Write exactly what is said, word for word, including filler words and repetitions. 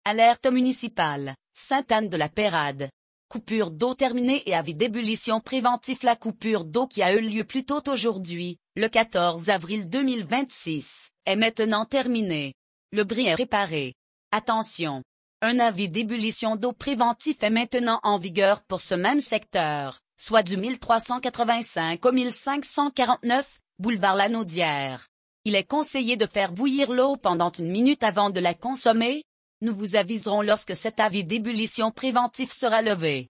Alerte municipale, Sainte-Anne-de-la-Pérade. Coupure d'eau terminée et avis d'ébullition préventif. La coupure d'eau qui a eu lieu plus tôt aujourd'hui, le quatorze avril deux mille vingt-six, est maintenant terminée. Le bris est réparé. Attention! Un avis d'ébullition d'eau préventif est maintenant en vigueur pour ce même secteur, soit du mille trois cent quatre-vingt-cinq au mille cinq cent quarante-neuf, boulevard Lanaudière. Il est conseillé de faire bouillir l'eau pendant une minute avant de la consommer. Nous vous aviserons lorsque cet avis d'ébullition préventif sera levé.